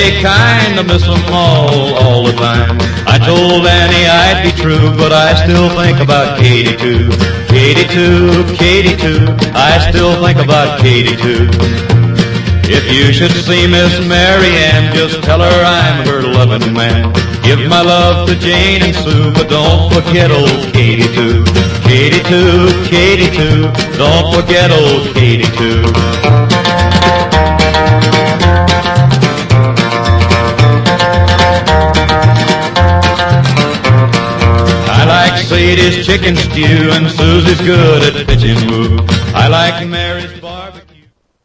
they kinda miss them all the time. I told Annie I'd be true, but I still think about Katie too. Katie too, Katie too, I still think about Katie too. If you should see Miss Mary Ann, just tell her I'm her loving man. Give my love to Jane and Sue, but don't forget old Katie too. Katie too, Katie too, don't forget old Katie too. I like Sadie's chicken stew, and Susie's good at pitching woo. I like Mary's